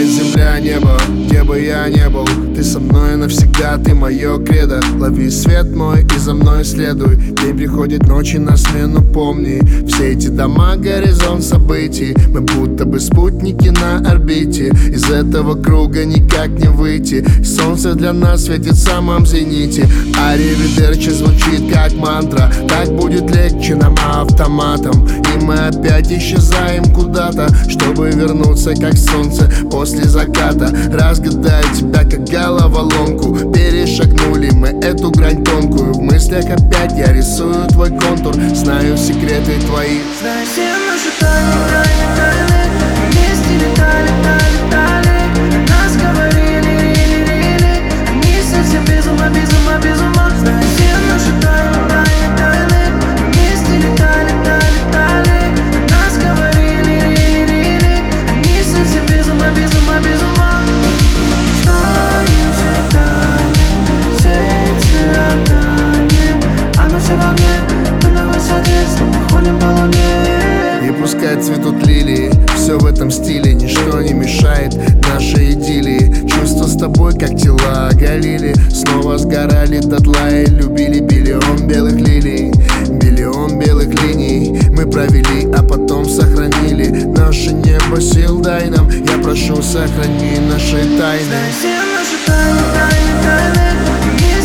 земля, небо, где бы я не был, ты со мной навсегда, ты мое кредо. Лови свет мой и за мной следуй. День приходит, ночи на смену, помни. Все эти дома, горизонт событий. Мы будто бы спутники на орбите. Из этого круга никак не выйти. Солнце для нас светит в самом зените. Аривидерчи звучит как мантра. Так будет легче нам автоматом. И мы опять исчезаем куда-то, чтобы вернуться как солнце после заката. Разгадаю тебя как головоломку. Перешагнули мы эту грань тонкую. В мыслях опять я рисую твой контур. Знаю секреты твои. Знаю все наши тайны. Вместе летали. Нас говорили, рили. Они совсем без ума. Знаю все наши тайны. Вместе летали. Нас говорили, рили. Они совсем без ума. Знаем все тайны, все эти отдания. Оно все во мне, мы на высоте, снова ходим по луне. И пускай цветут лилии, все в этом стиле. Ничто не мешает нашей идиллии. Чувства с тобой, как тела оголили. Снова сгорали дотла и любили. Биллион белых лилий, миллион белых линий мы провели, а потом сохранили. Наше небо сил дай нам. Я прошу, сохрани наши тайны. Знаю все наши тайны.